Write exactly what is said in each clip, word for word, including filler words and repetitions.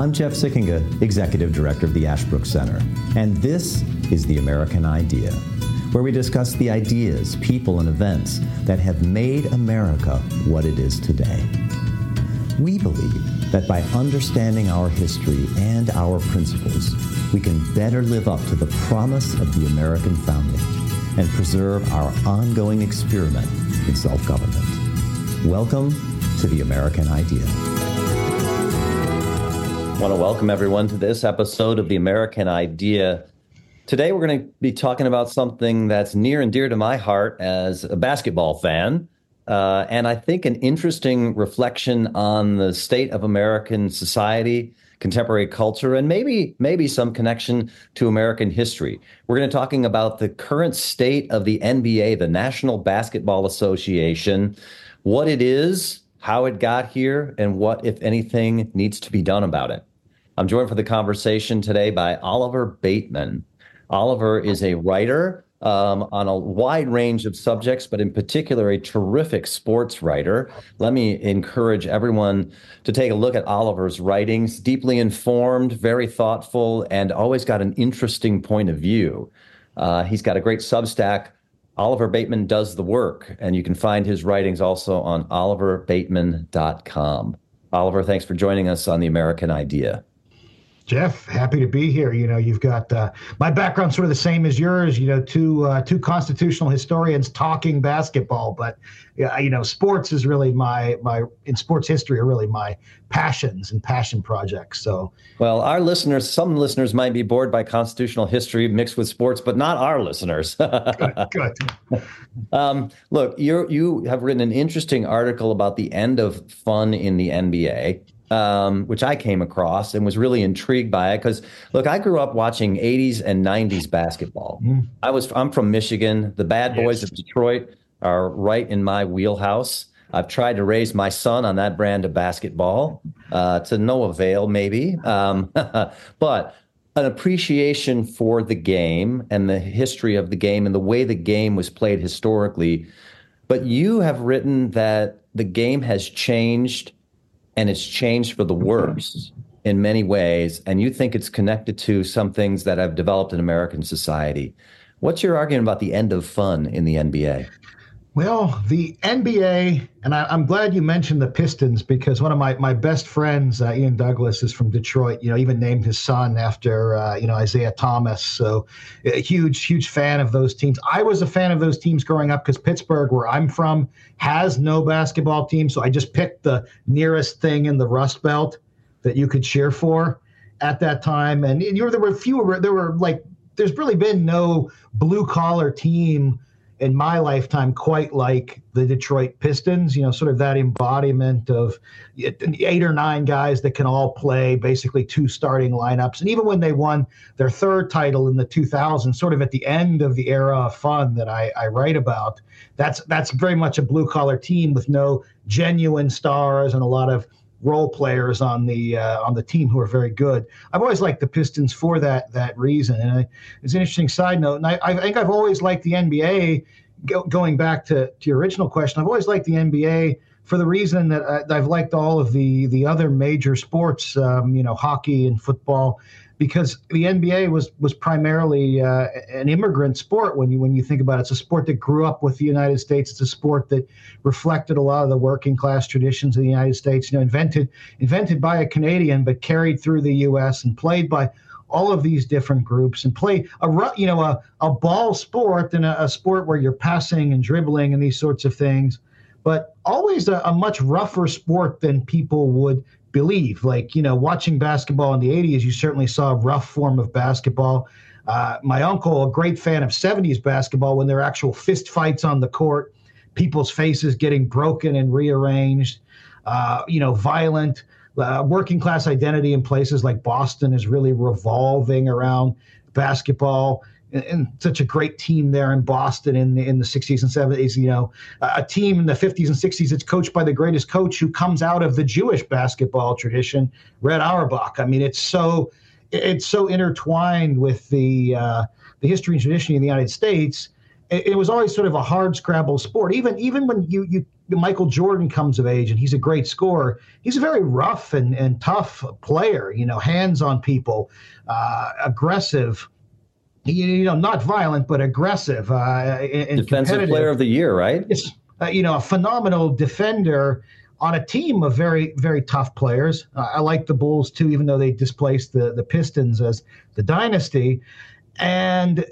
I'm Jeff Sickinga, Executive Director of the Ashbrook Center, and this is The American Idea, where we discuss the ideas, people, and events that have made America what it is today. We believe that by understanding our history and our principles, we can better live up to the promise of the American founding and preserve our ongoing experiment in self-government. Welcome to The American Idea. I want to welcome everyone to this episode of The American Idea. Today, we're going to be talking about something that's near and dear to my heart as a basketball fan, uh, and I think an interesting reflection on the state of American society, contemporary culture, and maybe maybe some connection to American history. We're going to be talking about the current state of the N B A, the National Basketball Association, what it is, how it got here, and what, if anything, needs to be done about it. I'm joined for the conversation today by Oliver Bateman. Oliver is a writer um, on a wide range of subjects, but in particular, a terrific sports writer. Let me encourage everyone to take a look at Oliver's writings. Deeply informed, very thoughtful, and always got an interesting point of view. Uh, he's got a great Substack, Oliver Bateman Does the Work, and you can find his writings also on oliver bateman dot com. Oliver, thanks for joining us on The American Idea. Jeff, happy to be here. You know, you've got uh, my background sort of the same as yours, you know, two uh, two constitutional historians talking basketball. But, yeah, you know, sports is really my, my in sports history are really my passions and passion projects. So, well, our listeners, some listeners might be bored by constitutional history mixed with sports, but not our listeners. Good, good. Um, look, you you have written an interesting article about the end of fun in the N B A. Um, which I came across and was really intrigued by it because, look, I grew up watching eighties and nineties basketball. Mm. I was I'm from Michigan. The Bad Boys yes. of Detroit are right in my wheelhouse. I've tried to raise my son on that brand of basketball uh, to no avail, maybe. Um, but an appreciation for the game and the history of the game and the way the game was played historically. But you have written that the game has changed, and it's changed for the worse in many ways, and you think it's connected to some things that have developed in American society. What's your argument about the end of fun in the N B A? Well, the N B A, and I, I'm glad you mentioned the Pistons because one of my, my best friends, uh, Ian Douglas, is from Detroit. You know, even named his son after, uh, you know, Isaiah Thomas. So a huge, huge fan of those teams. I was a fan of those teams growing up because Pittsburgh, where I'm from, has no basketball team. So I just picked the nearest thing in the Rust Belt that you could cheer for at that time. And you know, there were fewer, there were like, there's really been no blue collar team in my lifetime quite like the Detroit Pistons, you know, sort of that embodiment of eight or nine guys that can all play basically two starting lineups. And even when they won their third title in the two thousands, sort of at the end of the era of fun that I, I write about, that's that's very much a blue collar team with no genuine stars and a lot of role players on the uh, on the team who are very good. I've always liked the Pistons for that that reason. And I, it's an interesting side note. And I, I think I've always liked the N B A, go, going back to, to your original question, I've always liked the N B A for the reason that I, I've liked all of the, the other major sports, um, you know, hockey and football, because the N B A was was primarily uh, an immigrant sport when you when you think about it. It's a sport that grew up with the United States. It's a sport that reflected a lot of the working class traditions of the United States. You know, invented invented by a Canadian, but carried through the U S and played by all of these different groups, and play a you know a, a ball sport and a, a sport where you're passing and dribbling and these sorts of things, but always a, a much rougher sport than people would believe. Like, you know, watching basketball in the eighties, you certainly saw a rough form of basketball. Uh, my uncle, a great fan of seventies basketball, when there are actual fist fights on the court, people's faces getting broken and rearranged, uh, you know, violent. Uh, working class identity in places like Boston is really revolving around basketball. And, and such a great team there in Boston in the, in the sixties and seventies, you know, a team in the fifties and sixties that's coached by the greatest coach who comes out of the Jewish basketball tradition, Red Auerbach. I mean, it's so it's so intertwined with the uh, the history and tradition of the United States. it, it was always sort of a hard scrabble sport. Even even when you you Michael Jordan comes of age and he's a great scorer, he's a very rough and, and tough player, you know, hands on people, uh, aggressive, you, you know, not violent, but aggressive. Uh, and Defensive player of the year, right? It's, uh, you know, a phenomenal defender on a team of very, very tough players. Uh, I like the Bulls, too, even though they displaced the, the Pistons as the dynasty. And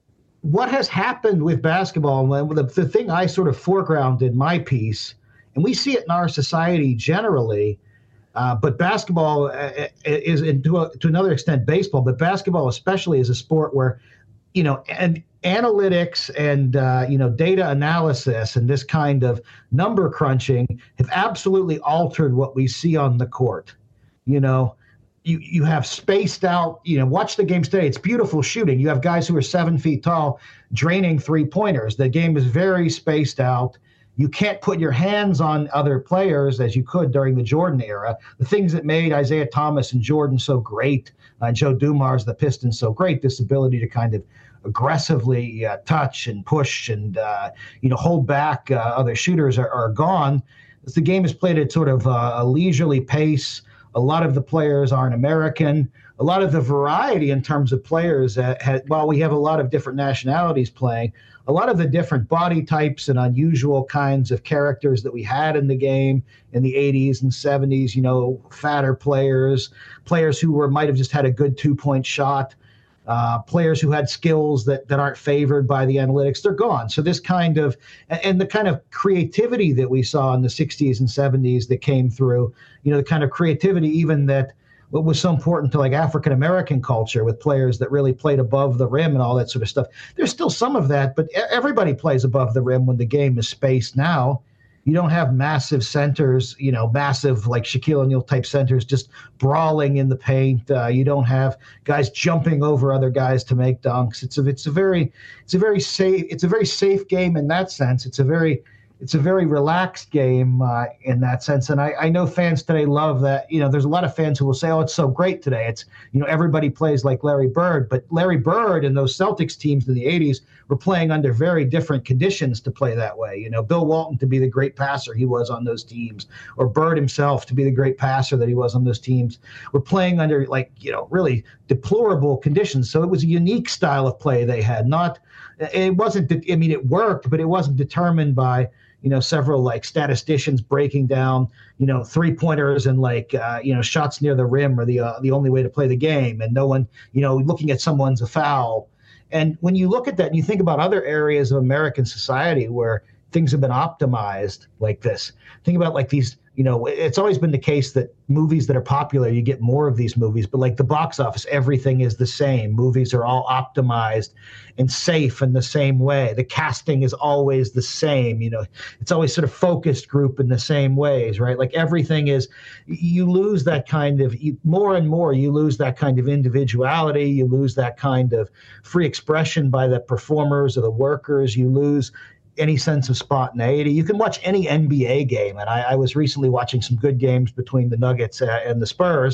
what has happened with basketball, the, the thing I sort of foregrounded in my piece, and we see it in our society generally, uh, but basketball is, and to, a, to another extent, baseball, but basketball especially is a sport where, you know, and analytics and, uh, you know, data analysis and this kind of number crunching have absolutely altered what we see on the court. You know, You you have spaced out, you know, watch the games today. It's beautiful shooting. You have guys who are seven feet tall draining three-pointers. The game is very spaced out. You can't put your hands on other players as you could during the Jordan era. The things that made Isaiah Thomas and Jordan so great, uh, Joe Dumars, the Pistons, so great, this ability to kind of aggressively uh, touch and push and, uh, you know, hold back uh, other shooters are, are gone. As the game is played at sort of uh, a leisurely pace. A lot of the players aren't American. A lot of the variety in terms of players, uh, had, while we have a lot of different nationalities playing, a lot of the different body types and unusual kinds of characters that we had in the game in the eighties and seventies, you know, fatter players, players who were might have just had a good two-point shot, uh, players who had skills that, that aren't favored by the analytics, they're gone. So this kind of, and the kind of creativity that we saw in the sixties and seventies that came through, you know, the kind of creativity even that what was so important to like African-American culture with players that really played above the rim and all that sort of stuff. There's still some of that, but everybody plays above the rim when the game is spaced now. You don't have massive centers, you know, massive like Shaquille O'Neal type centers just brawling in the paint. Uh, you don't have guys jumping over other guys to make dunks. It's a, it's a very, it's a very safe, it's a very safe game in that sense. It's a very, it's a very relaxed game uh, in that sense. And I, I know fans today love that. You know, there's a lot of fans who will say, oh, it's so great today. It's, you know, everybody plays like Larry Bird. But Larry Bird and those Celtics teams in the eighties were playing under very different conditions to play that way. You know, Bill Walton to be the great passer he was on those teams, or Bird himself to be the great passer that he was on those teams, were playing under, like, you know, really deplorable conditions. So it was a unique style of play they had. Not, it wasn't, I mean, it worked, but it wasn't determined by, you know, several like statisticians breaking down, you know, three pointers and like, uh, you know, shots near the rim are the uh, the only way to play the game, and no one, you know, looking at someone's a foul. And when you look at that and you think about other areas of American society where things have been optimized like this, think about like these, you know, it's always been the case that movies that are popular, you get more of these movies, but like the box office, everything is the same. Movies are all optimized and safe in the same way. The casting is always the same, you know, it's always sort of focused group in the same ways, right? Like everything is, you lose that kind of, you, more and more, you lose that kind of individuality, you lose that kind of free expression by the performers or the workers, you lose any sense of spontaneity. You can watch any N B A game, and I, I was recently watching some good games between the Nuggets uh, and the Spurs,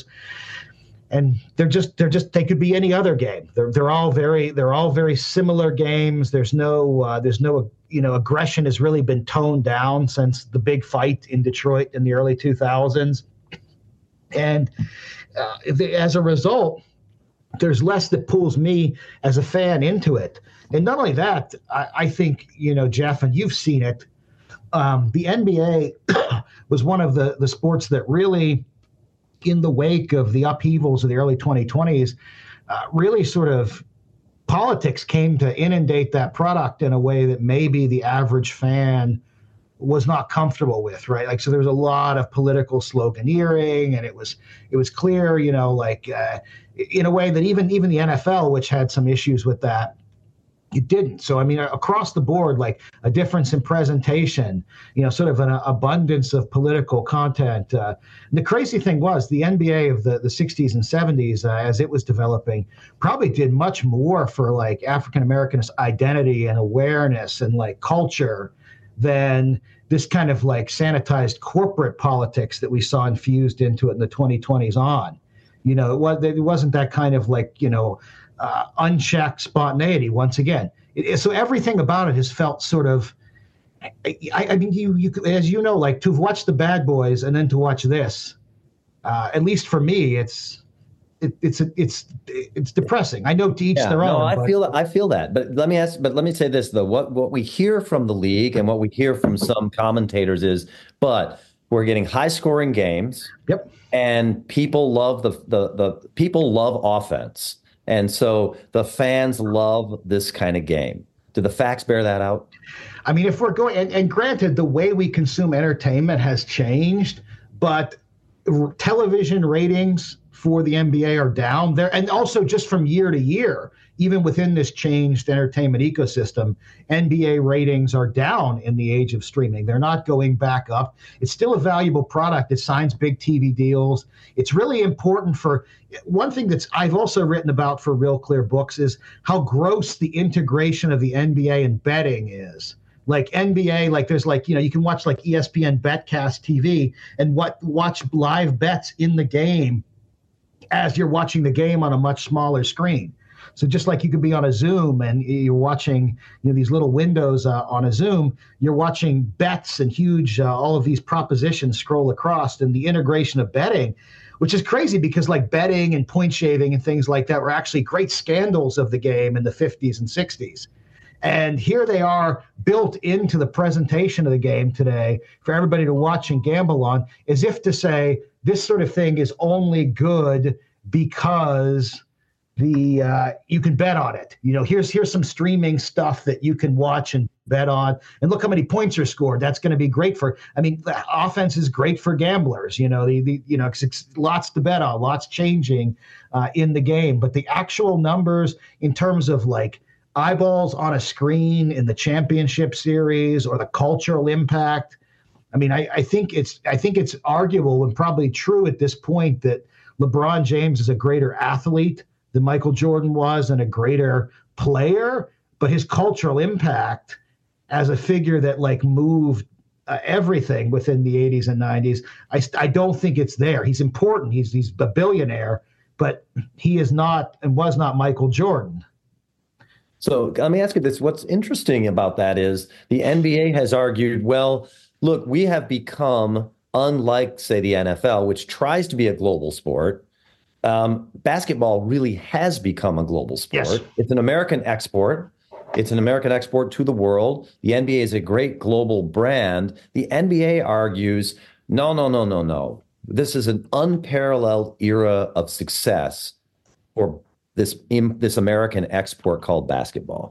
and they're just they're just they could be any other game. They're they're all very they're all very similar games. There's no uh, there's no you know aggression has really been toned down since the big fight in Detroit in the early two thousands, and uh, as a result, there's less that pulls me as a fan into it. And not only that, I, I think, you know, Jeff, and you've seen it, um, the N B A was one of the, the sports that really, in the wake of the upheavals of the early twenty twenties, uh, really sort of politics came to inundate that product in a way that maybe the average fan was not comfortable with, right? Like, so there was a lot of political sloganeering, and it was it was clear, you know, like uh, in a way that even even the N F L, which had some issues with that, it didn't. So, I mean, across the board, like a difference in presentation, you know, sort of an abundance of political content. Uh, and the crazy thing was the N B A of the, the sixties and seventies, uh, as it was developing, probably did much more for like African-American identity and awareness and like culture than this kind of like sanitized corporate politics that we saw infused into it in the twenty twenties on. You know, it, was, it wasn't that kind of like, you know, uh, unchecked spontaneity once again. It, so everything about it has felt sort of, I, I mean, you, you, as you know, like to watch the Bad Boys and then to watch this, uh, at least for me, it's, it, it's, it's, it's depressing. I know to each yeah, their no, own. I but, feel I feel that. But let me ask, but let me say this though. What, what we hear from the league and what we hear from some commentators is, but we're getting high scoring games. Yep. And people love the, the, the people love offense. And so the fans love this kind of game. Do the facts bear that out? I mean, if we're going, and, and granted, the way we consume entertainment has changed, but r- television ratings for the N B A are down there. And also just from year to year, even within this changed entertainment ecosystem, N B A ratings are down in the age of streaming. They're not going back up. It's still a valuable product. It signs big T V deals. It's really important for one thing that's I've also written about for Real Clear Books is how gross the integration of the N B A and betting is. Like N B A, like there's like, you know, you can watch like E S P N Betcast T V and what watch live bets in the game as you're watching the game on a much smaller screen. So just like you could be on a Zoom and you're watching, you know, these little windows uh, on a Zoom, you're watching bets and huge, uh, all of these propositions scroll across, and the integration of betting, which is crazy because like betting and point shaving and things like that were actually great scandals of the game in the fifties and sixties. And here they are built into the presentation of the game today for everybody to watch and gamble on, as if to say this sort of thing is only good because the uh, you can bet on it. You know, here's here's some streaming stuff that you can watch and bet on, and look how many points are scored. That's going to be great for. I mean, the offense is great for gamblers. You know, the, the you know, it's lots to bet on, lots changing uh, in the game, but the actual numbers in terms of like eyeballs on a screen in the championship series or the cultural impact. I mean, I, I think it's I think it's arguable and probably true at this point that LeBron James is a greater athlete than Michael Jordan was and a greater player, but his cultural impact as a figure that like moved uh, everything within the eighties and nineties, I, I don't think it's there. He's important. He's he's a billionaire, but he is not and was not Michael Jordan. So let me ask you this. What's interesting about that is the N B A has argued, well, look, we have become, unlike, say, the N F L, which tries to be a global sport. Um, basketball really has become a global sport. Yes. It's an American export. It's an American export to the world. The N B A is a great global brand. The N B A argues, no, no, no, no, no. This is an unparalleled era of success for this, this American export called basketball.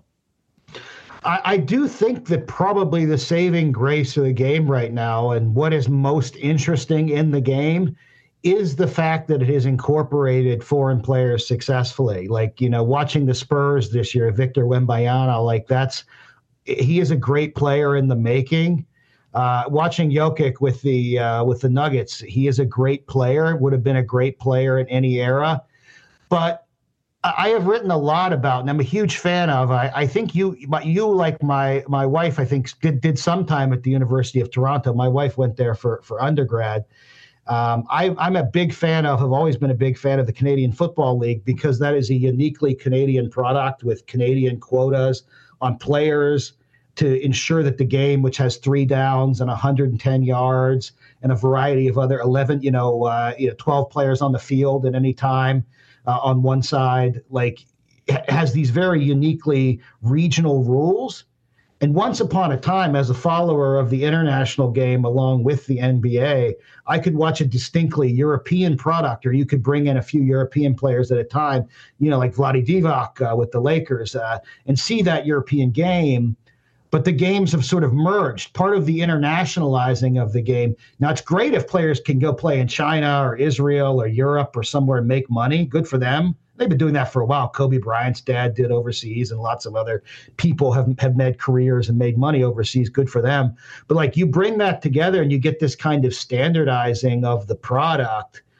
I, I do think that probably the saving grace of the game right now and what is most interesting in the game is the fact that it has incorporated foreign players successfully. Like, you know, watching the Spurs this year, Victor Wembanyama, like that's, he is a great player in the making. Uh, watching Jokic with the uh, with the Nuggets, he is a great player, would have been a great player in any era. But I have written a lot about, and I'm a huge fan of, I, I think you, you like my my wife, I think did, did some time at the University of Toronto. My wife went there for, for undergrad. Um, I, I'm a big fan of, have always been a big fan of the Canadian Football League because that is a uniquely Canadian product with Canadian quotas on players to ensure that the game, which has three downs and one hundred ten yards and a variety of other eleven, you know, uh, you know, twelve players on the field at any time uh, on one side, like has these very uniquely regional rules. And once upon a time, as a follower of the international game along with the N B A, I could watch a distinctly European product, or you could bring in a few European players at a time, you know, like Vlade Divac uh, with the Lakers, uh, and see that European game. But the games have sort of merged, part of the internationalizing of the game. Now, it's great if players can go play in China or Israel or Europe or somewhere and make money. Good for them. They've been doing that for a while. Kobe Bryant's dad did overseas, and lots of other people have, have made careers and made money overseas. Good for them. But like you bring that together and you get this kind of standardizing of the product.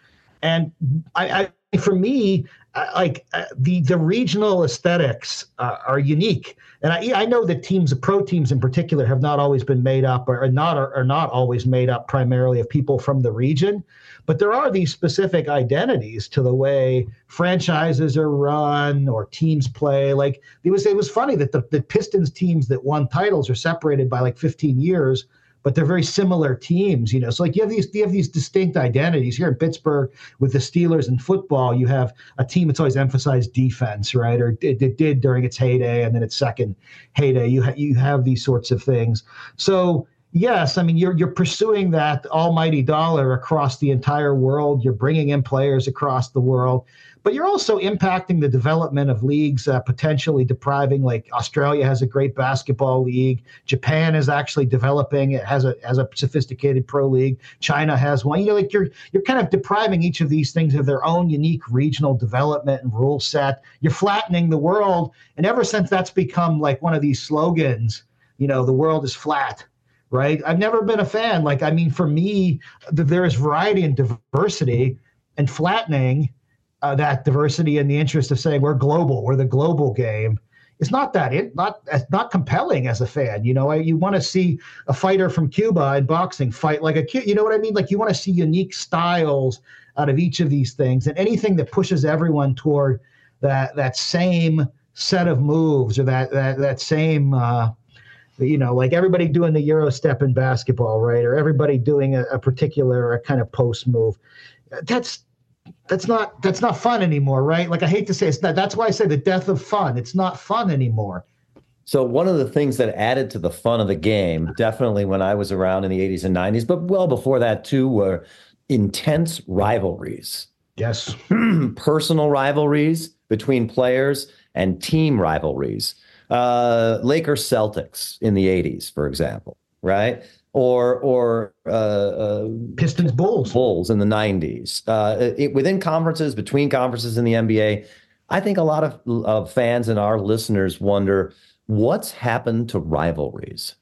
And I, I for me, I, like uh, the the regional aesthetics uh, are unique. And I, I know that teams, pro teams in particular, have not always been made up, or, or not are, are not always made up primarily of people from the region. But there are these specific identities to the way franchises are run or teams play. Like it was, it was funny that the, the Pistons teams that won titles are separated by like fifteen years, but they're very similar teams, you know. So like you have these, you have these distinct identities here in Pittsburgh with the Steelers in football. You have a team that's always emphasized defense, right? Or it, it did during its heyday, and then its second heyday. You ha- you have these sorts of things. So yes, I mean you're you're pursuing that almighty dollar across the entire world. You're bringing in players across the world. But you're also impacting the development of leagues, uh, potentially depriving, like Australia has a great basketball league. Japan is actually developing. It has a has a sophisticated pro league. China has one. You know, like you're you're kind of depriving each of these things of their own unique regional development and rule set. You're flattening the world. And ever since that's become like one of these slogans, you know, the world is flat, right? I've never been a fan. Like, I mean, for me, there is variety and diversity, and flattening Uh, that diversity in the interest of saying we're global, we're the global game, is not that it not not compelling as a fan. You know, I, you want to see a fighter from Cuba in boxing fight like a kid. You know what I mean? Like you want to see unique styles out of each of these things, and anything that pushes everyone toward that that same set of moves, or that that that same. Uh, you know, like everybody doing the Euro step in basketball, right? Or everybody doing a, a particular a kind of post move. That's That's not that's not fun anymore, right? Like I hate to say it's not, that's why I say the death of fun. It's not fun anymore. So one of the things that added to the fun of the game, definitely when I was around in the eighties and nineties, but well before that too, were intense rivalries. Yes. Personal rivalries between players and team rivalries. Uh, Lakers Celtics in the eighties, for example, right? Or or uh, uh, Pistons Bulls Bulls in the nineties. Uh, it, within conferences, between conferences in the N B A, I think a lot of, of fans and our listeners wonder what's happened to rivalries.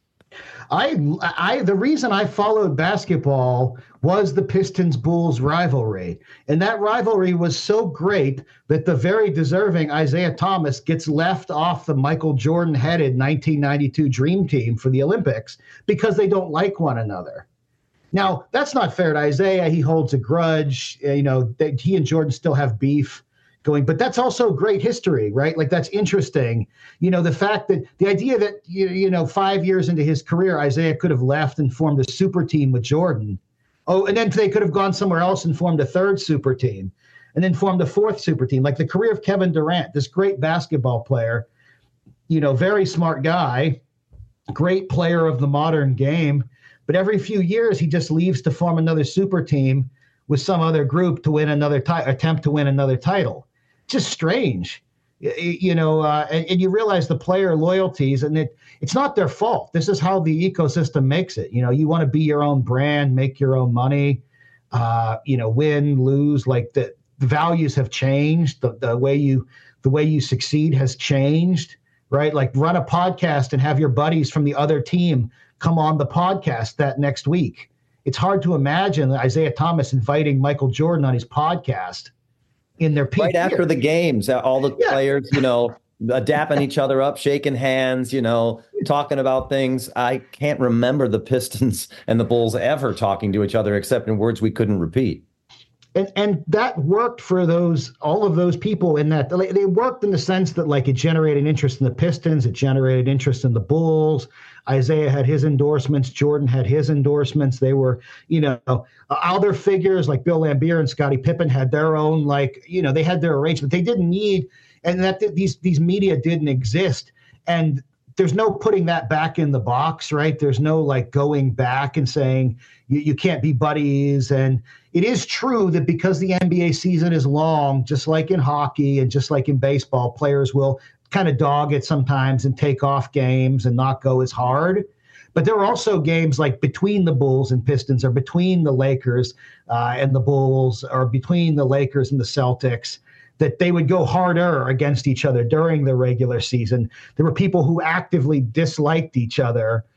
I, I, the reason I followed basketball was the Pistons Bulls rivalry. And that rivalry was so great that the very deserving Isaiah Thomas gets left off the Michael Jordan headed nineteen ninety-two Dream Team for the Olympics because they don't like one another. Now, that's not fair to Isaiah. He holds a grudge. You know, they, he and Jordan still have beef going, but that's also great history, right? Like that's interesting. You know, the fact that the idea that, you, you know, five years into his career, Isaiah could have left and formed a super team with Jordan. Oh, and then they could have gone somewhere else and formed a third super team and then formed a fourth super team. Like the career of Kevin Durant, this great basketball player, you know, very smart guy, great player of the modern game. But every few years, he just leaves to form another super team with some other group to win another ti- attempt to win another title. Just strange, you know, uh, and, and you realize the player loyalties, and it, it's not their fault. This is how the ecosystem makes it. You know, you want to be your own brand, make your own money, uh, you know, win, lose. Like the, the values have changed. The, the way you the way you succeed has changed, right? Like run a podcast and have your buddies from the other team come on the podcast that next week. It's hard to imagine Isaiah Thomas inviting Michael Jordan on his podcast in their peak right after year. The games, all the yeah. players, you know, dapping each other up, shaking hands, you know, talking about things. I can't remember the Pistons and the Bulls ever talking to each other except in words we couldn't repeat. And and that worked for those all of those people in that they worked in the sense that like it generated interest in the Pistons, it generated interest in the Bulls. Isaiah had his endorsements, Jordan had his endorsements. They were, you know, other figures like Bill Laimbeer and Scottie Pippen had their own, like, you know, they had their arrangement. They didn't need, and that these these media didn't exist. And there's no putting that back in the box, right? There's no like going back and saying you, you can't be buddies. And it is true that because the N B A season is long, just like in hockey and just like in baseball, players will kind of dog it sometimes and take off games and not go as hard. But there are also games like between the Bulls and Pistons, or between the Lakers uh, and the Bulls, or between the Lakers and the Celtics, that they would go harder against each other during the regular season. There were people who actively disliked each other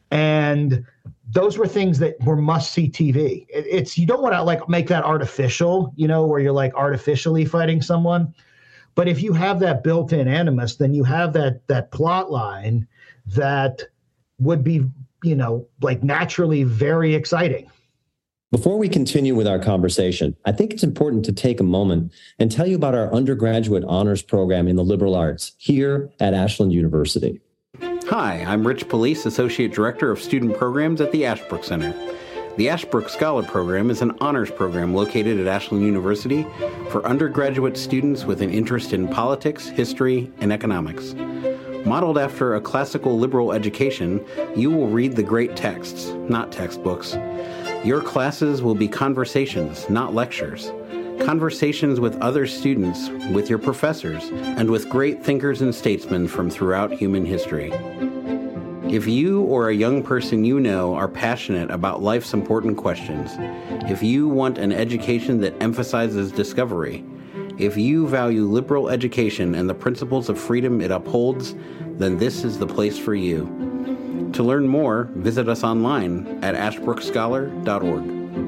And those were things that were must-see T V. It, it's you don't want to like make that artificial, you know, where you're like artificially fighting someone. But if you have that built-in animus, then you have that that plot line that would be, you know, like naturally very exciting. Before we continue with our conversation, I think it's important to take a moment and tell you about our undergraduate honors program in the liberal arts here at Ashland University. Hi, I'm Rich Police, Associate Director of Student Programs at the Ashbrook Center. The Ashbrook Scholar Program is an honors program located at Ashland University for undergraduate students with an interest in politics, history, and economics. Modeled after a classical liberal education, you will read the great texts, not textbooks. Your classes will be conversations, not lectures. Conversations with other students, with your professors, and with great thinkers and statesmen from throughout human history. If you or a young person you know are passionate about life's important questions, if you want an education that emphasizes discovery, if you value liberal education and the principles of freedom it upholds, then this is the place for you. To learn more, visit us online at ashbrook scholar dot org.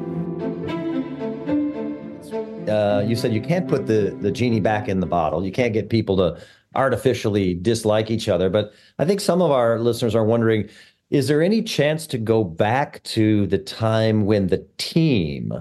Uh, you said you can't put the, the genie back in the bottle. You can't get people to artificially dislike each other. But I think some of our listeners are wondering, is there any chance to go back to the time when the team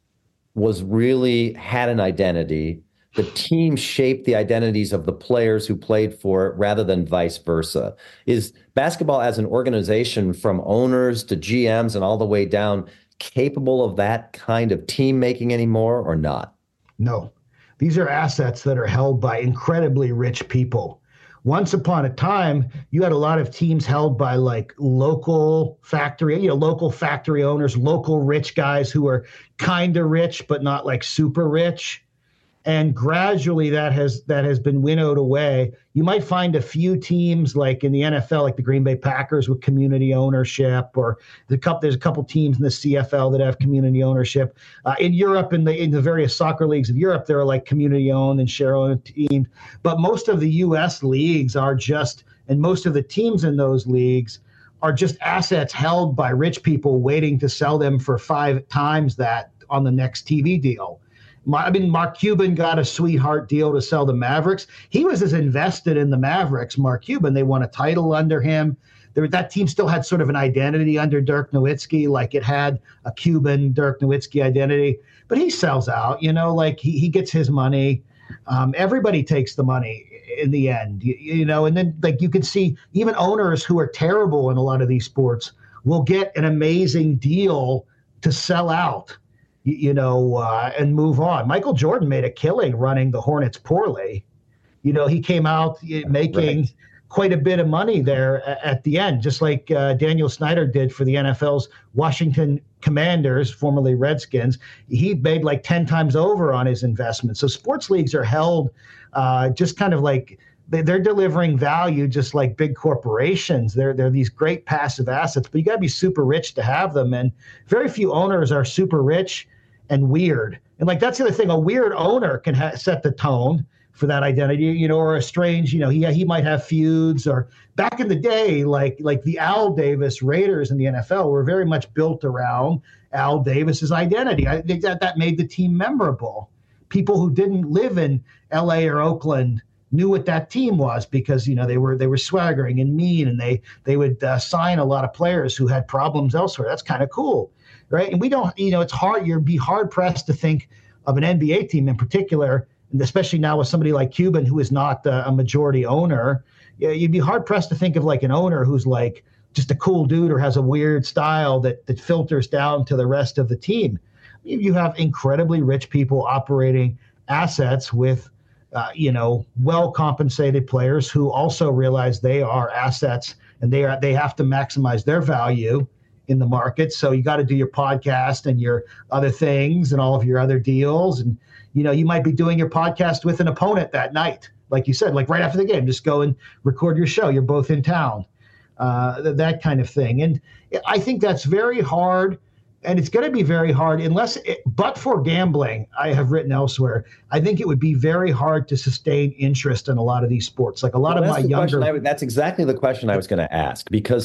was really had an identity? The team shaped the identities of the players who played for it rather than vice versa. Is basketball as an organization, from owners to G Ms and all the way down, capable of that kind of team making anymore or not? No. These are assets that are held by incredibly rich people. Once upon a time, you had a lot of teams held by like local factory, you know, local factory owners, local rich guys who are kind of rich, but not like super rich. And gradually that has that has been winnowed away. You might find a few teams like in the N F L, like the Green Bay Packers with community ownership, or the couple, there's a couple teams in the C F L that have community ownership. Uh, in Europe, in the in the various soccer leagues of Europe, there are like community owned and share owned teams. But most of the U S leagues are just, and most of the teams in those leagues are just assets held by rich people waiting to sell them for five times that on the next T V deal. I mean, Mark Cuban got a sweetheart deal to sell the Mavericks. He was as invested in the Mavericks, Mark Cuban. They won a title under him. There, that team still had sort of an identity under Dirk Nowitzki, like it had a Cuban Dirk Nowitzki identity. But he sells out, you know, like he, he gets his money. Um, everybody takes the money in the end, you, you know, and then like you can see even owners who are terrible in a lot of these sports will get an amazing deal to sell out. You know, uh, and move on. Michael Jordan made a killing running the Hornets poorly. You know, he came out making right. quite a bit of money there at the end, just like uh, Daniel Snyder did for the N F L's Washington Commanders, formerly Redskins. He made like ten times over on his investment. So sports leagues are held uh, just kind of like they're delivering value just like big corporations. They're, they're these great passive assets, but you got to be super rich to have them. And very few owners are super rich and weird. And like, that's the other thing, a weird owner can ha- set the tone for that identity, you know, or a strange, you know, he, he might have feuds. Or back in the day, like, like the Al Davis Raiders in the N F L were very much built around Al Davis's identity. I think that that made the team memorable. People who didn't live in L A or Oakland knew what that team was because, you know, they were they were swaggering and mean, and they they would uh, sign a lot of players who had problems elsewhere. That's kind of cool, right? And we don't, you know, it's hard. You'd be hard pressed to think of an N B A team in particular, and especially now with somebody like Cuban who is not uh, a majority owner. You'd be hard pressed to think of like an owner who's like just a cool dude or has a weird style that that filters down to the rest of the team. You have incredibly rich people operating assets with Uh, you know, well-compensated players who also realize they are assets and they are they have to maximize their value in the market. So you got to do your podcast and your other things and all of your other deals. And, you know, you might be doing your podcast with an opponent that night. Like you said, like right after the game, just go and record your show. You're both in town, uh, th- that kind of thing. And I think that's very hard. And it's going to be very hard unless, it, but for gambling, I have written elsewhere, I think it would be very hard to sustain interest in a lot well, of these sports. Like a lot well, of my younger. I, that's exactly the question I was going to ask, because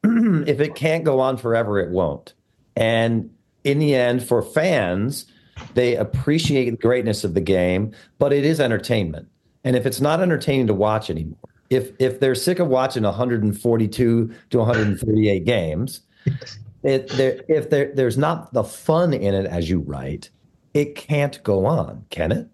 if it can't go on forever, it won't. And in the end, for fans, they appreciate the greatness of the game, but it is entertainment. And if it's not entertaining to watch anymore, if if they're sick of watching one forty-two to one thirty-eight games, it, there, if there, there's not the fun in it, as you write, it can't go on, can it?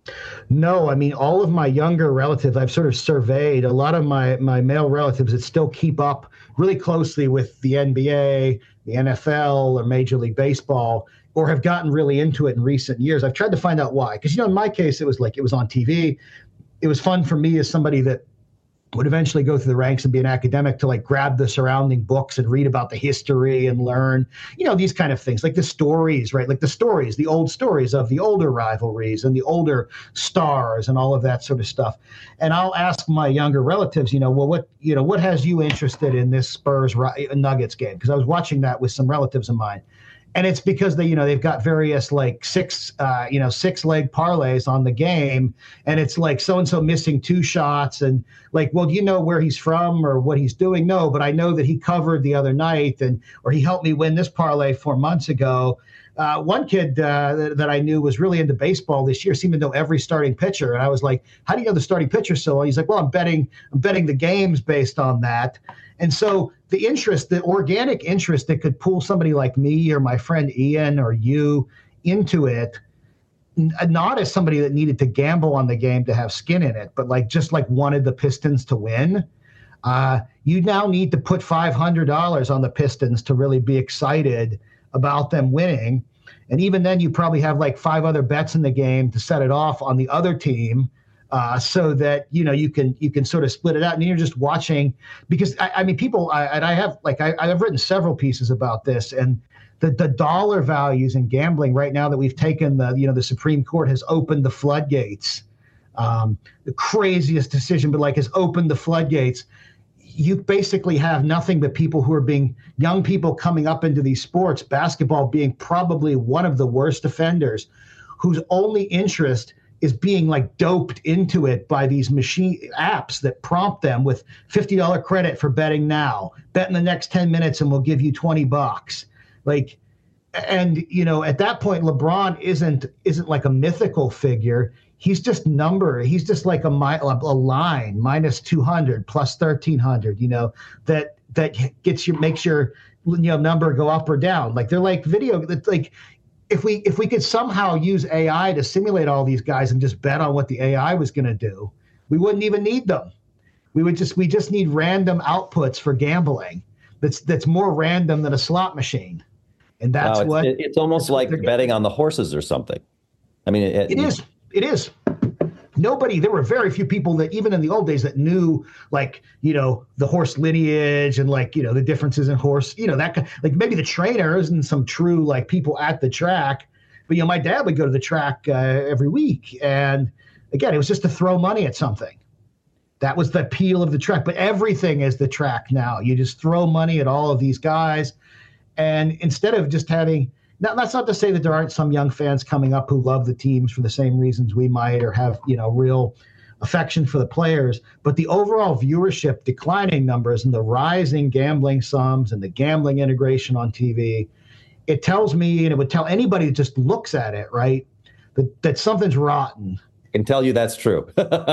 No, I mean, all of my younger relatives, I've sort of surveyed a lot of my, my male relatives that still keep up really closely with the N B A, the N F L, or Major League Baseball, or have gotten really into it in recent years. I've tried to find out why. Because, you know, in my case, it was like it was on T V. It was fun for me as somebody that would eventually go through the ranks and be an academic to like grab the surrounding books and read about the history and learn, you know, these kind of things, like the stories, right? Like the stories, the old stories of the older rivalries and the older stars and all of that sort of stuff. And I'll ask my younger relatives, you know, well, what, you know, what has you interested in this Spurs Nuggets game? Because I was watching that with some relatives of mine. And it's because they, you know, they've got various like six, uh, you know, six leg parlays on the game. And it's like so-and-so missing two shots. And like, well, do you know where he's from or what he's doing? No, but I know that he covered the other night and, or he helped me win this parlay four months ago. Uh, one kid uh, that, that I knew was really into baseball this year, seemed to know every starting pitcher. And I was like, how do you know the starting pitcher so well? He's like, well, I'm betting, I'm betting the games based on that. And so the interest, the organic interest that could pull somebody like me or my friend Ian or you into it, n- not as somebody that needed to gamble on the game to have skin in it, but like just like wanted the Pistons to win. Uh, you now need to put five hundred dollars on the Pistons to really be excited about them winning. And even then you probably have like five other bets in the game to set it off on the other team. Uh, so that, you know, you can you can sort of split it out and you're just watching because, I, I mean, people, I, and I have like I, I've written several pieces about this and the, the dollar values in gambling right now that we've taken the, you know, the Supreme Court has opened the floodgates, um, the craziest decision, but like has opened the floodgates. You basically have nothing but people who are being young people coming up into these sports, basketball being probably one of the worst offenders whose only interest is being like doped into it by these machine apps that prompt them with fifty dollars credit for betting now, bet in the next ten minutes and we'll give you twenty bucks. Like, and you know, at that point, LeBron isn't, isn't like a mythical figure. He's just number. He's just like a, a line minus two hundred plus thirteen hundred, you know, that, that gets you, makes your, you know, number go up or down. Like they're like video, like, If we if we could somehow use A I to simulate all these guys and just bet on what the A I was going to do, we wouldn't even need them. We would just we just need random outputs for gambling. That's that's more random than a slot machine, and that's wow, it's, what it's almost like betting on the horses or something. I mean, it, it is. It is. Nobody, there were very few people that even in the old days that knew like, you know, the horse lineage and like, you know, the differences in horse, you know, that like maybe the trainers and some true like people at the track. But, you know, my dad would go to the track uh, every week. And again, it was just to throw money at something. That was the appeal of the track. But everything is the track now. You just throw money at all of these guys. And instead of just having, now, that's not to say that there aren't some young fans coming up who love the teams for the same reasons we might or have, you know, real affection for the players. But the overall viewership declining numbers and the rising gambling sums and the gambling integration on T V, it tells me, and it would tell anybody that just looks at it, right, that, that something's rotten. I can tell you that's true.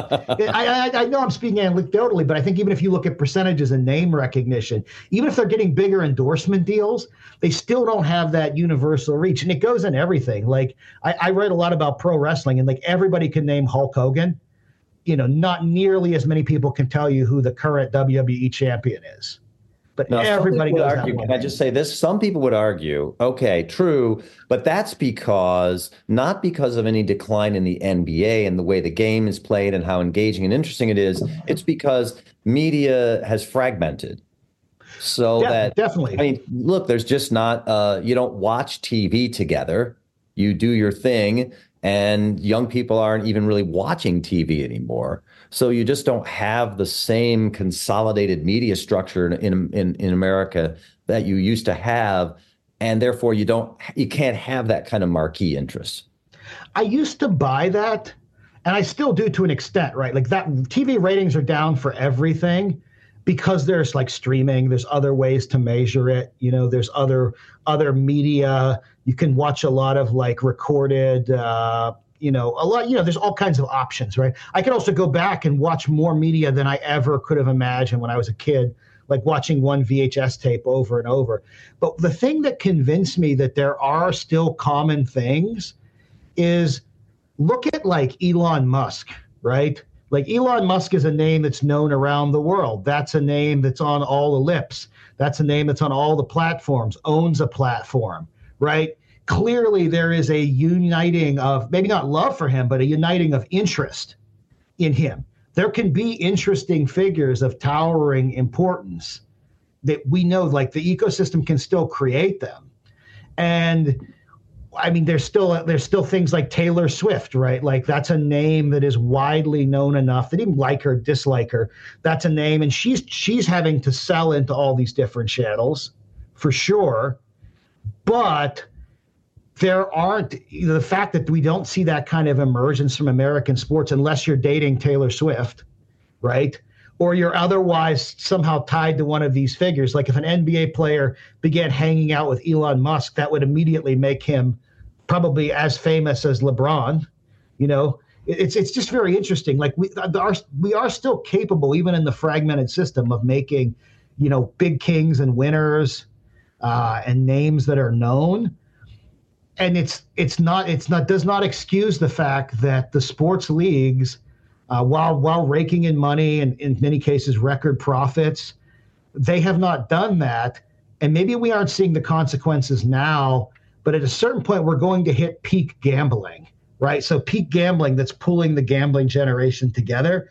I, I, I know I'm speaking anecdotally, but I think even if you look at percentages and name recognition, even if they're getting bigger endorsement deals, they still don't have that universal reach. And it goes in everything. Like I, I write a lot about pro wrestling, and like everybody can name Hulk Hogan. You know, not nearly as many people can tell you who the current W W E champion is. But now, everybody knows argue, can I just say this? Some people would argue, okay, true, but that's because, not because of any decline in the N B A and the way the game is played and how engaging and interesting it is. It's because media has fragmented. So yeah, that, definitely. I mean, look, there's just not, uh, you don't watch T V together. You do your thing, and young people aren't even really watching T V anymore. So you just don't have the same consolidated media structure in, in, in America that you used to have. And therefore you don't, you can't have that kind of marquee interest. I used to buy that, and I still do to an extent, right? Like that T V ratings are down for everything. because there's like streaming, there's other ways to measure it. You know, there's other other media. You can watch a lot of like recorded, uh, you know, a lot, you know, there's all kinds of options, right? I can also go back and watch more media than I ever could have imagined when I was a kid, like watching one V H S tape over and over. But the thing that convinced me that there are still common things is look at like Elon Musk, right? Like Elon Musk is a name that's known around the world. That's a name that's on all the lips. That's a name that's on all the platforms, owns a platform, right? Clearly there is a uniting of, maybe not love for him, but a uniting of interest in him. There can be interesting figures of towering importance that we know, like the ecosystem can still create them. And I mean, there's still there's still things like Taylor Swift, right? Like that's a name that is widely known enough that even like her, dislike her, that's a name. And she's she's having to sell into all these different channels for sure. But there aren't, you know, the fact that we don't see that kind of emergence from American sports unless you're dating Taylor Swift, right? Or you're otherwise somehow tied to one of these figures. Like if an N B A player began hanging out with Elon Musk, that would immediately make him probably as famous as LeBron. You know, it's it's just very interesting. Like we are we are still capable, even in the fragmented system, of making, you know, big kings and winners uh, and names that are known. And it's it's not it's not does not excuse the fact that the sports leagues, uh, while while raking in money and in many cases record profits, they have not done that. And maybe we aren't seeing the consequences now, but at a certain point we're going to hit peak gambling, right? So peak gambling that's pulling the gambling generation together.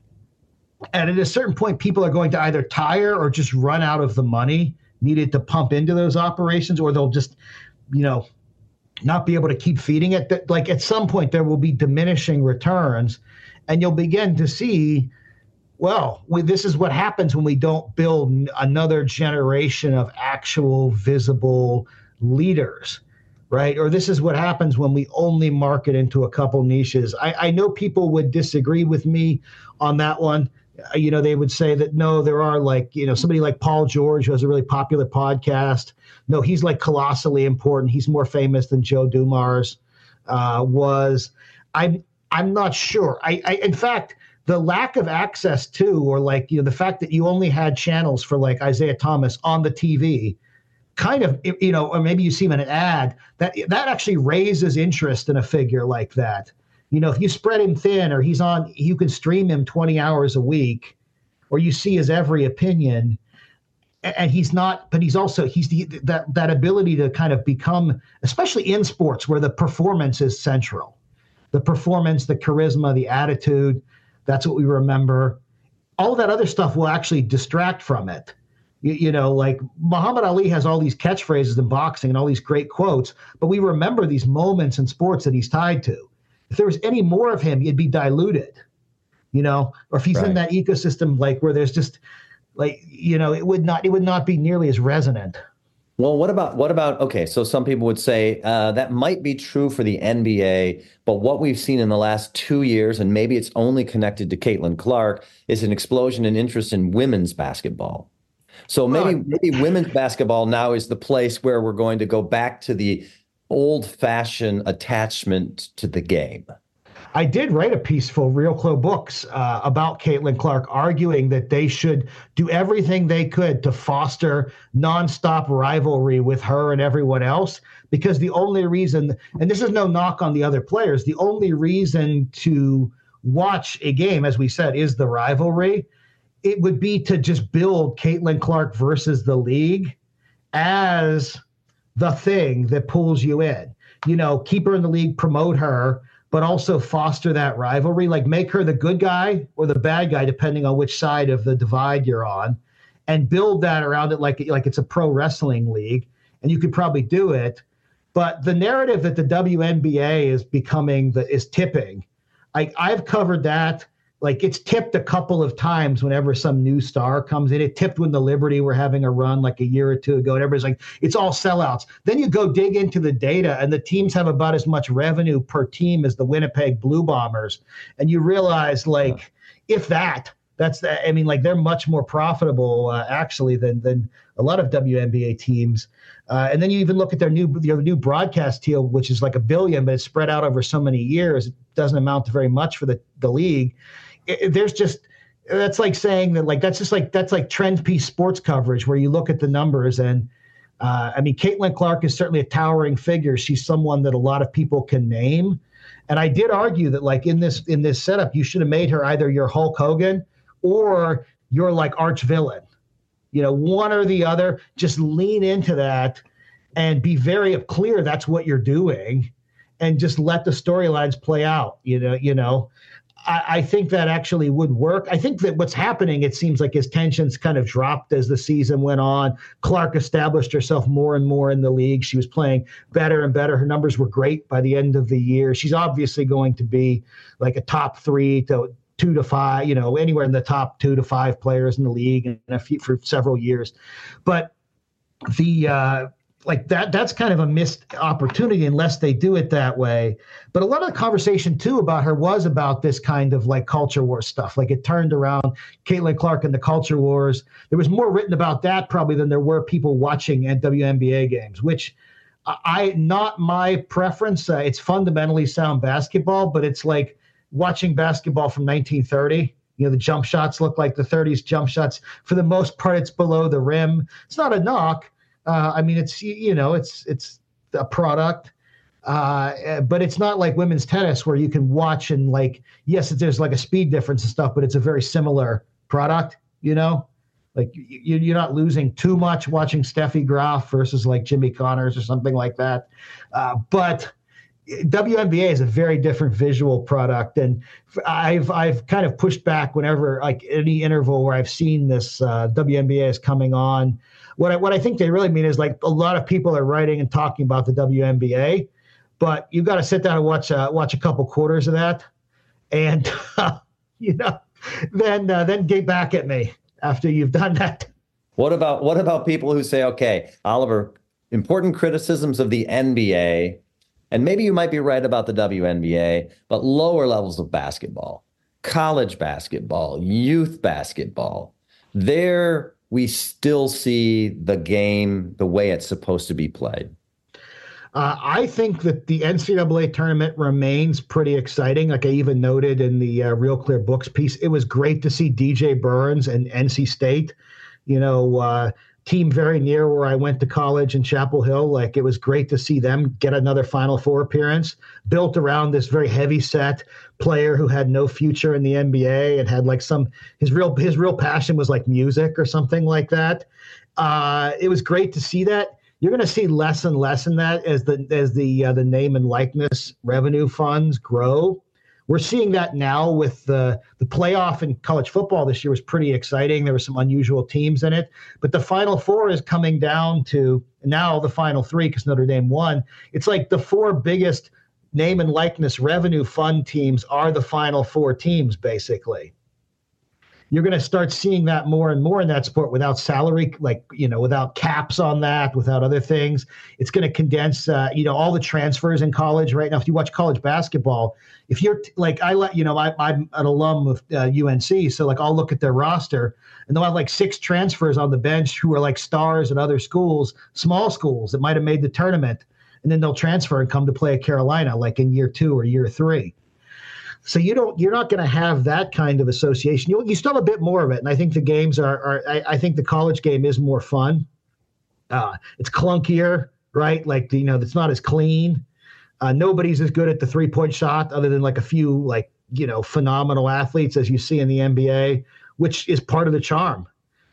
And at a certain point, people are going to either tire or just run out of the money needed to pump into those operations, or they'll just, you know, not be able to keep feeding it. That, like at some point there will be diminishing returns, and you'll begin to see, well, we, this is what happens when we don't build n- another generation of actual visible leaders, right? Or this is what happens when we only market into a couple niches. I, I know people would disagree with me on that one. Uh, you know, they would say that, no, there are like, you know, somebody like Paul George who has a really popular podcast. No, he's like colossally important. He's more famous than Joe Dumars uh, was. I'm I'm not sure. I, I in fact, the lack of access to, or like, you know, the fact that you only had channels for like Isaiah Thomas on the T V, kind of, you know, or maybe you see him in an ad, that that actually raises interest in a figure like that. You know, if you spread him thin, or he's on, you can stream him twenty hours a week, or you see his every opinion. And he's not, but he's also, he's the, that, that ability to kind of become, especially in sports where the performance is central. The performance, the charisma, the attitude, that's what we remember. All that other stuff will actually distract from it. You, you know, like Muhammad Ali has all these catchphrases in boxing and all these great quotes, but we remember these moments in sports that he's tied to. If there was any more of him, he'd be diluted, you know, or if he's right in that ecosystem, like where there's just, like, you know, it would not it would not be nearly as resonant. Well, what about what about okay, so some people would say uh, that might be true for the N B A, but what we've seen in the last two years, and maybe it's only connected to Caitlin Clark, is an explosion in interest in women's basketball. So maybe uh, maybe women's basketball now is the place where we're going to go back to the old-fashioned attachment to the game. I did write a piece for Real Clo Books uh, about Caitlin Clark, arguing that they should do everything they could to foster nonstop rivalry with her and everyone else, because the only reason, and this is no knock on the other players, the only reason to watch a game, as we said, is the rivalry. It would be to just build Caitlin Clark versus the league as the thing that pulls you in. You know, keep her in the league, promote her, but also foster that rivalry, like make her the good guy or the bad guy, depending on which side of the divide you're on, and build that around it like, like it's a pro wrestling league. And you could probably do it. But the narrative that the W N B A is becoming, the, is tipping, I, I've covered that. Like it's tipped a couple of times whenever some new star comes in. It tipped when the Liberty were having a run like a year or two ago, and everybody's like, it's all sellouts. Then you go dig into the data, and the teams have about as much revenue per team as the Winnipeg Blue Bombers. And you realize, like, yeah. if that, That's, I mean, like they're much more profitable uh, actually than than a lot of W N B A teams. Uh, and then you even look at their new their new broadcast deal, which is like a billion, but it's spread out over so many years. It doesn't amount to very much for the the league. It, it, there's just that's like saying that like that's just like that's like trend piece sports coverage where you look at the numbers and. Uh, I mean, Caitlin Clark is certainly a towering figure. She's someone that a lot of people can name. And I did argue that like in this in this setup, you should have made her either your Hulk Hogan or your like arch villain, you know, one or the other. Just lean into that and be very clear that's what you're doing and just let the storylines play out. You know, you know, I, I think that actually would work. I think that what's happening, it seems like his tensions kind of dropped as the season went on. Clark established herself more and more in the league. She was playing better and better. Her numbers were great by the end of the year. She's obviously going to be like a top three to two to five, you know, anywhere in the top two to five players in the league and a few for several years. But the, uh, like that, that's kind of a missed opportunity unless they do it that way. But a lot of the conversation too about her was about this kind of like culture war stuff. Like it turned around Caitlin Clark and the culture wars. There was more written about that probably than there were people watching at W N B A games, which I, not my preference. Uh, it's fundamentally sound basketball, but it's like watching basketball from nineteen thirty. You know, the jump shots look like the thirties jump shots. For the most part, it's below the rim. It's not a knock. Uh, I mean, it's, you know, it's it's a product, uh, but it's not like women's tennis where you can watch and like, yes, there's like a speed difference and stuff, but it's a very similar product, you know, like you, you're not losing too much watching Steffi Graf versus like Jimmy Connors or something like that. Uh, but W N B A is a very different visual product. And I've I've kind of pushed back whenever like any interval where I've seen this uh, W N B A is coming on. What I, what I think they really mean is like a lot of people are writing and talking about the W N B A, but you've got to sit down and watch uh, watch a couple quarters of that, and uh, you know, then uh, then get back at me after you've done that. What about what about people who say, okay, Oliver, important criticisms of the N B A, and maybe you might be right about the W N B A, but lower levels of basketball, college basketball, youth basketball, there we still see the game the way it's supposed to be played. Uh, I think that the N C double A tournament remains pretty exciting. Like I even noted in the uh, Real Clear Books piece, it was great to see D J Burns and N C State, you know, uh, team very near where I went to college in Chapel Hill. Like it was great to see them get another Final Four appearance built around this very heavy set player who had no future in the N B A and had like some, his real, his real passion was like music or something like that. Uh, it was great to see that. You're going to see less and less in that as the, as the, uh, the name and likeness revenue funds grow. We're seeing that now with the, the playoff in college football this year was pretty exciting. There were some unusual teams in it, but the Final Four is coming down to now the Final Three because Notre Dame won. It's like the four biggest name and likeness revenue fund teams are the Final Four teams, basically. You're going to start seeing that more and more in that sport without salary, like, you know, without caps on that, without other things. It's going to condense, uh, you know, all the transfers in college right now. If you watch college basketball, if you're t- like, I let, you know, I, I'm an alum of uh, U N C. So like, I'll look at their roster and they'll have like six transfers on the bench who are like stars at other schools, small schools that might've made the tournament. And then they'll transfer and come to play at Carolina, like in year two or year three. So you don't, you're not going to have that kind of association. You, you still have a bit more of it. And I think the games are, are I, I think the college game is more fun. Uh, it's clunkier, right? Like, you know, it's not as clean. Uh, nobody's as good at the three point shot other than like a few, like, you know, phenomenal athletes as you see in the N B A, which is part of the charm.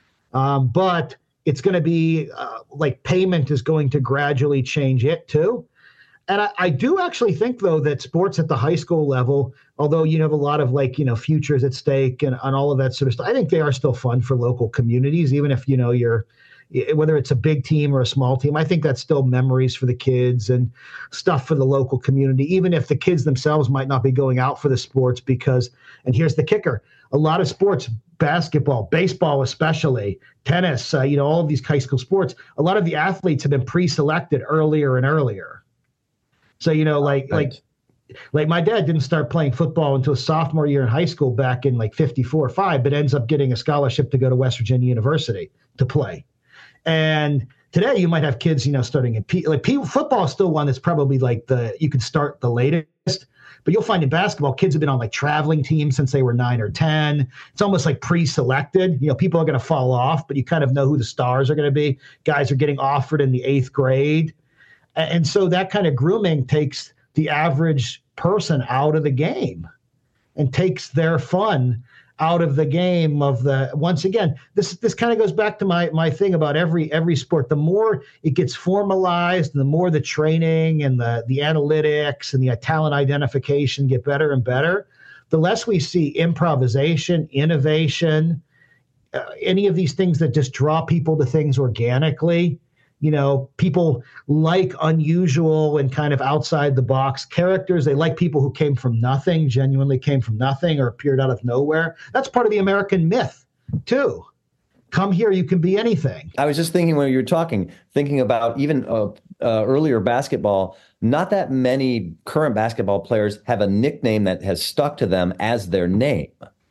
Um, but it's going to be uh, like payment is going to gradually change it too. And I, I do actually think, though, that sports at the high school level, although you have a lot of like, you know, futures at stake and, and all of that sort of stuff, I think they are still fun for local communities, even if, you know, you're whether it's a big team or a small team. I think that's still memories for the kids and stuff for the local community, even if the kids themselves might not be going out for the sports because, and here's the kicker, a lot of sports, basketball, baseball especially, tennis, uh, you know, all of these high school sports, a lot of the athletes have been pre-selected earlier and earlier. So, you know, like, right. like like my dad didn't start playing football until his sophomore year in high school back in like fifty-four or five, but ends up getting a scholarship to go to West Virginia University to play. And today you might have kids, you know, starting in P, like P, football is still one that's probably like the, you could start the latest, but you'll find in basketball, kids have been on like traveling teams since they were nine or ten. It's almost like pre-selected. You know, people are going to fall off, but you kind of know who the stars are going to be. Guys are getting offered in the eighth grade. And so that kind of grooming takes the average person out of the game and takes their fun out of the game of the, once again, this this kind of goes back to my my thing about every every sport. The more it gets formalized, the more the training and the the analytics and the talent identification get better and better, the less we see improvisation, innovation, uh, any of these things that just draw people to things organically. You know, people like unusual and kind of outside the box characters. They like people who came from nothing, genuinely came from nothing or appeared out of nowhere. That's part of the American myth, too. Come here, you can be anything. I was just thinking when you were talking, thinking about even uh, uh, earlier basketball, not that many current basketball players have a nickname that has stuck to them as their name.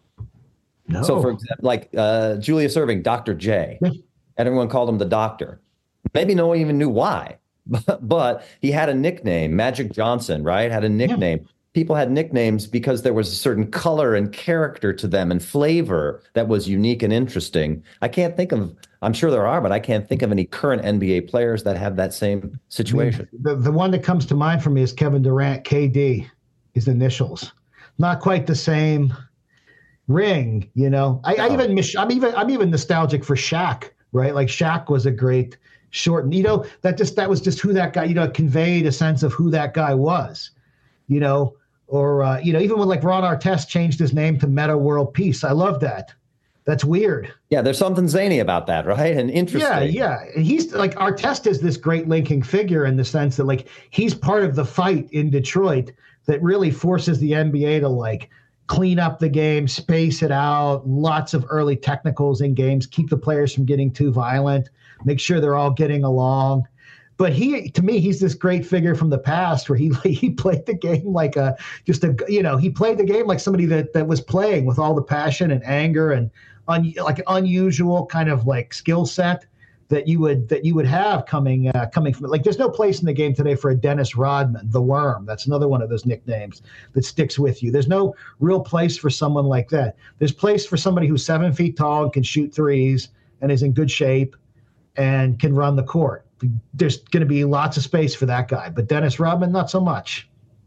No. So, for example, like uh, Julius Erving, Doctor J, and everyone called him the Doctor. Maybe no one even knew why, but, but he had a nickname. Magic Johnson, right, had a nickname. Yeah. People had nicknames because there was a certain color and character to them and flavor that was unique and interesting. I can't think of, I'm sure there are, but I can't think of any current N B A players that have that same situation. I mean, the, the one that comes to mind for me is Kevin Durant, K D, his initials. Not quite the same ring, you know. I, I even miss, I'm even I'm even nostalgic for Shaq, right? Like Shaq was a great short, you know, that just that was just who that guy, you know, conveyed a sense of who that guy was, you know. Or, uh, you know, even when like Ron Artest changed his name to Meta World Peace. I love that. That's weird. Yeah, there's something zany about that, right? And interesting. Yeah, yeah. And he's like, Artest is this great linking figure in the sense that like he's part of the fight in Detroit that really forces the N B A to like clean up the game, space it out, lots of early technicals in games, keep the players from getting too violent, make sure they're all getting along. But he, to me, he's this great figure from the past where he he played the game like a just a you know he played the game like somebody that that was playing with all the passion and anger and un, like an unusual kind of like skill set that you would that you would have coming uh, coming from it. Like there's no place in the game today for a Dennis Rodman, the Worm. That's another one of those nicknames that sticks with you. There's no real place for someone like that. There's place for somebody who's seven feet tall and can shoot threes and is in good shape and can run the court. There's going to be lots of space for that guy, but Dennis Rodman, not so much.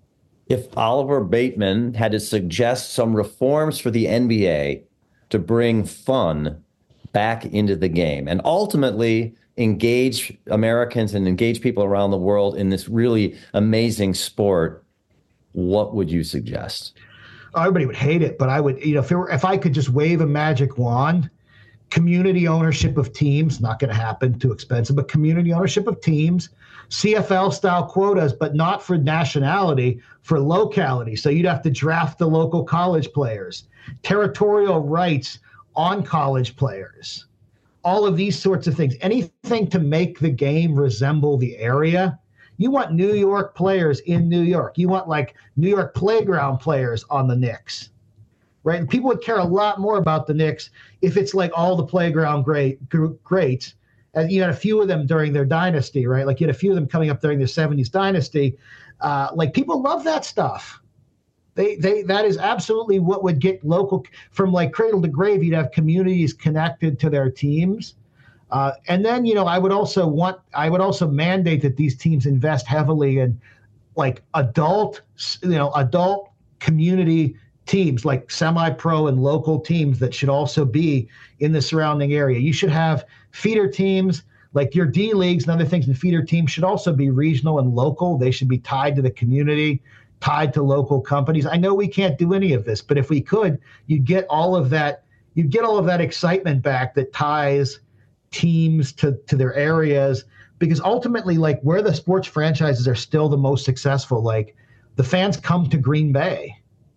If Oliver Bateman had to suggest some reforms for the N B A to bring fun back into the game and ultimately engage Americans and engage people around the world in this really amazing sport, what would you suggest? Everybody would hate it, but I would, you know, if, it were, if I could just wave a magic wand, community ownership of teams, not going to happen, too expensive, but community ownership of teams, C F L-style quotas, but not for nationality, for locality. So you'd have to draft the local college players, territorial rights on college players, all of these sorts of things. Anything to make the game resemble the area. You want New York players in New York. You want like New York playground players on the Knicks. Right, and people would care a lot more about the Knicks if it's like all the playground great greats, and you had a few of them during their dynasty, right? Like you had a few of them coming up during the seventies dynasty. Uh, like people love that stuff. They they that is absolutely what would get local from like cradle to grave. You'd have communities connected to their teams, uh, and then you know I would also want I would also mandate that these teams invest heavily in like adult you know adult community teams, like semi-pro and local teams that should also be in the surrounding area. You should have feeder teams, like your D leagues and other things, and feeder teams should also be regional and local. They should be tied to the community, tied to local companies. I know we can't do any of this, but if we could, you'd get all of that, you'd get all of that excitement back that ties teams to, to their areas, because ultimately, like where the sports franchises are still the most successful, like the fans come to Green Bay.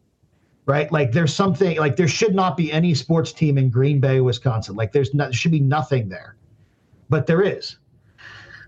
Right, like there's something like there should not be any sports team in Green Bay, Wisconsin. Like there's not, there should be nothing there, but there is.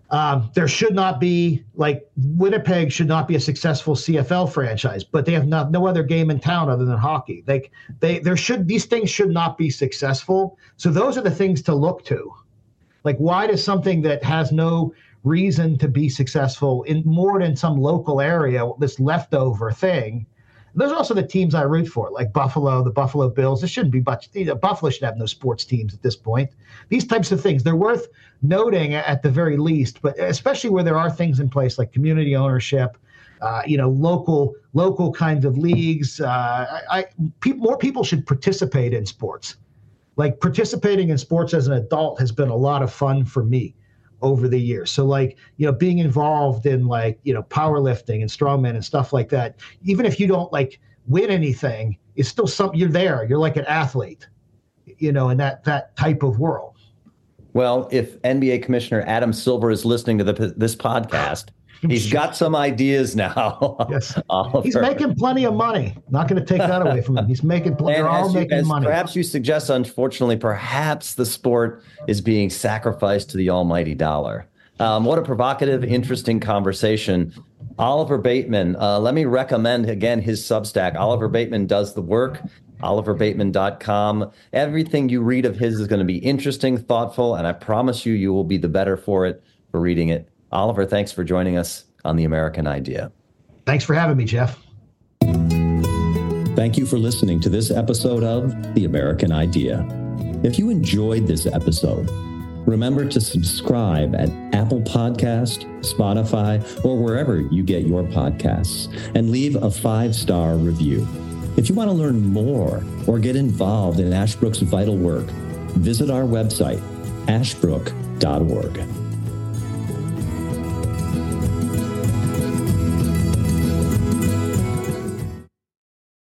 Um, there should not be, like, Winnipeg should not be a successful C F L franchise, but they have not, no other game in town other than hockey. Like, they, there should, these things should not be successful. So those are the things to look to. Like, why does something that has no reason to be successful in more than some local area, this leftover thing? Those are also the teams I root for, like Buffalo, the Buffalo Bills. This shouldn't be much. You know, Buffalo should have no sports teams at this point. These types of things, they're worth noting at the very least, but especially where there are things in place like community ownership, uh, you know, local local kinds of leagues. Uh, I, I pe- more people should participate in sports. Like, participating in sports as an adult has been a lot of fun for me over the years. So, like, you know, being involved in, like, you know, powerlifting and strongman and stuff like that, even if you don't, like, win anything, it's still something. You're there. You're like an athlete, you know, in that that type of world. Well, if N B A Commissioner Adam Silver is listening to the, this podcast, he's got some ideas now. Yes, he's making plenty of money. Not going to take that away from him. He's making plenty. They're all you, making money. Perhaps you suggest, unfortunately, perhaps the sport is being sacrificed to the almighty dollar. Um, what a provocative, interesting conversation. Oliver Bateman, uh, let me recommend again his Substack. Oliver Bateman does the work. Oliver Bateman dot com. Everything you read of his is going to be interesting, thoughtful, and I promise you, you will be the better for it for reading it. Oliver, thanks for joining us on The American Idea. Thanks for having me, Jeff. Thank you for listening to this episode of The American Idea. If you enjoyed this episode, remember to subscribe at Apple Podcast, Spotify, or wherever you get your podcasts, and leave a five-star review. If you want to learn more or get involved in Ashbrook's vital work, visit our website, ashbrook dot org.